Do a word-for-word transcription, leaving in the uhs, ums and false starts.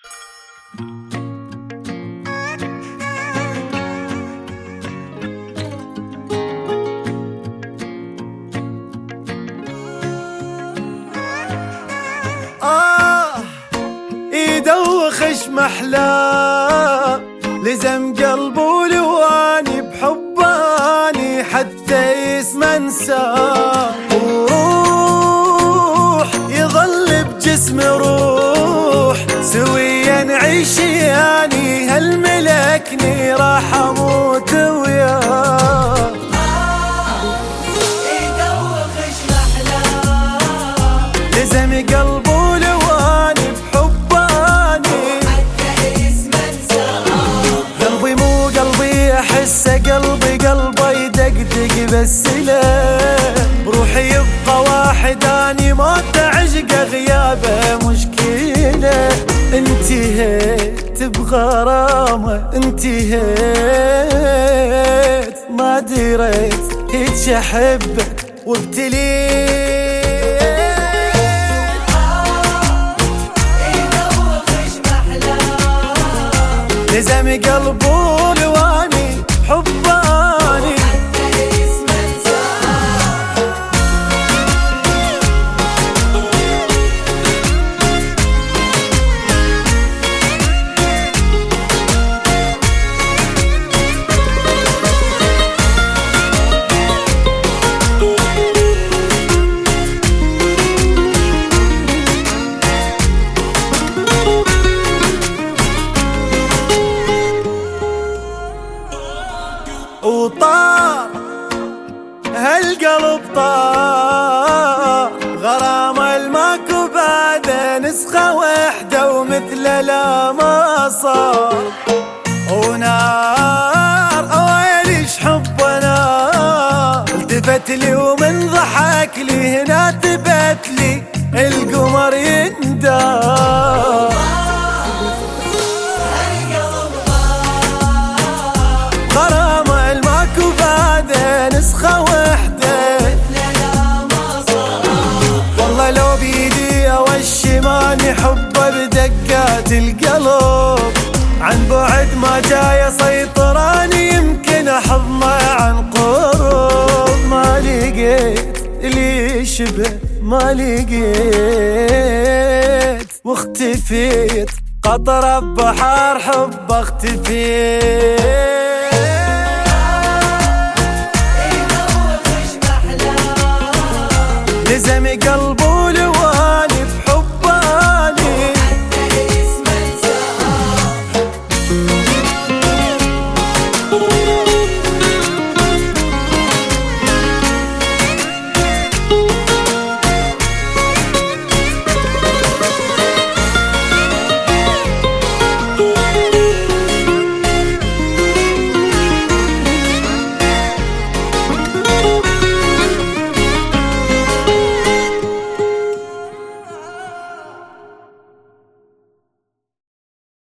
آه يدوخش محلاه لزم قلبه ولواني بحباني حتى اسم انساه وروح يظل بجسم روح سويا نعيش يعني هل ملكني راح اموت وياه. يدوخش محلاه لزم قلبه ولواني بحباني حتى اسم انساه قلبي مو قلبي احسه قلبي قلبه يدقدق بس له بروحي يبقى واحد اني موت عشقه غيابه مشكله. انتهيت بغرامه انتهيت ما دريت هيج احبه وابتليت. يدوخش محلاه لزم قلبه لواني حباني حتى اسم انساه وطار هالقلب طار غرام الماكو بعد نسخة وحدة ومثل لا ما صار ونار اويليش حب نار التفت لي ومن ضحك لي هنا تبت لي القمر يندار غرام الماكو بعد نسخة وحدة والله لو بيدي او الشمال حبه بدقات القلب عن بعد ما جاي سيطراني يمكن احضنه عن قرب ما لقيت اللي يشبه ما لقيت واختفيت قطرة بحر حب اختفيت. لزم قلبه